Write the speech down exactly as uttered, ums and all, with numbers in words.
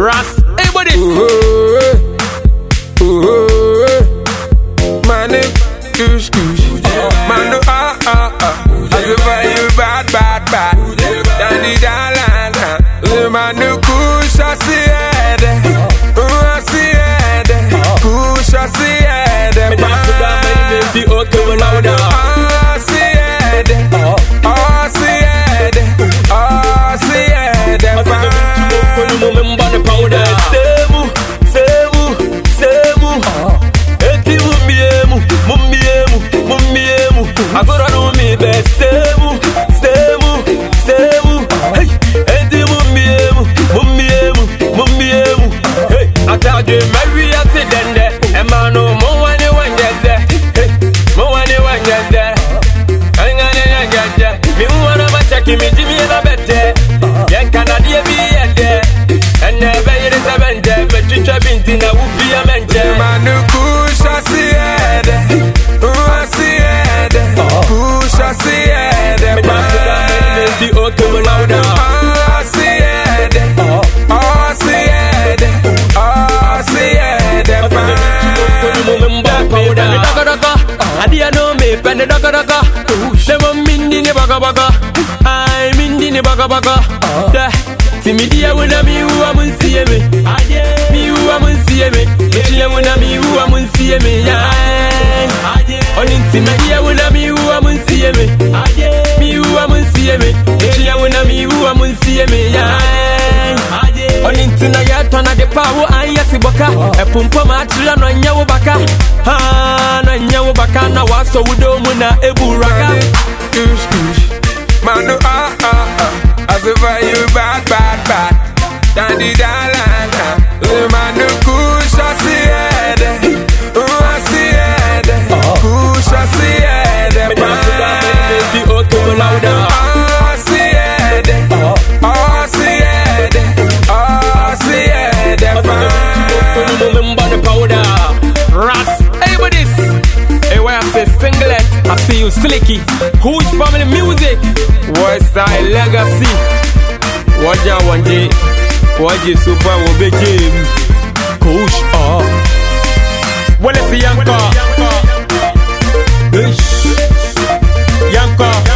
Ras, everybody. Manu, kush kush. Manu ah ah ah. I survive you bad bad bad. Dandy dalala. Manu kush I see it. I see it. Kush I see it. Me just put that money in the okay when I would I see it. I see it. I see it. Remember the powder. Semu, semu, semu. Eti mumbiemu, mumbiemu, mumbiemu. Agora no me be semu, semu, semu. Hey, eti mumbiemu, mumbiemu, mumbiemu. Hey, atade Mary ati dende. Emano mo wani wangeze. Hey, mo wani wangeze. Angane wangeze. Mi wana machaki mi jimi na bete. Yen kanadie bi ende. Ene be yire sebende. Bechicha binti na ubi ya menje. Manu kusha siede. Ua siede. Kusha siede. Me just put that money in the okay when I would Ah siede. Ah siede. Ah siede. Remember powder. Me daga daga. Adia no me pen daga daga. Demo mindi ni baga baga. Ay mindi ni baga baga. Da. Timidia wuna mi uwa munsiye me. Mi uwa munsiye me. Michia wuna mi uwa munsiye me. Oni timidia wuna mi uwa munsiye me. Mi uwa munsiye me. Michia wuna mi uwa munsiye me. Oni tina ya tona de pawo anya siboka. Epumpo matira no nya wo baka. Ha no nya wo baka na waso wudo mu na eburaka. Kush kush. Manu ah ah ah. I survive you bad bad bad. Dandy dalala. Manu kush I siede. I siede. Kush I siede. Me just put that money in the okay when I would I siede. I siede. I siede. Remember the powder. Ras, everybody's. Hey, where I say singlet, I see you slicky. Who's family music? West Side Legacy. What ya one day? What you super will be Jim? Kush ah. Well, it's Yanka. Yanka.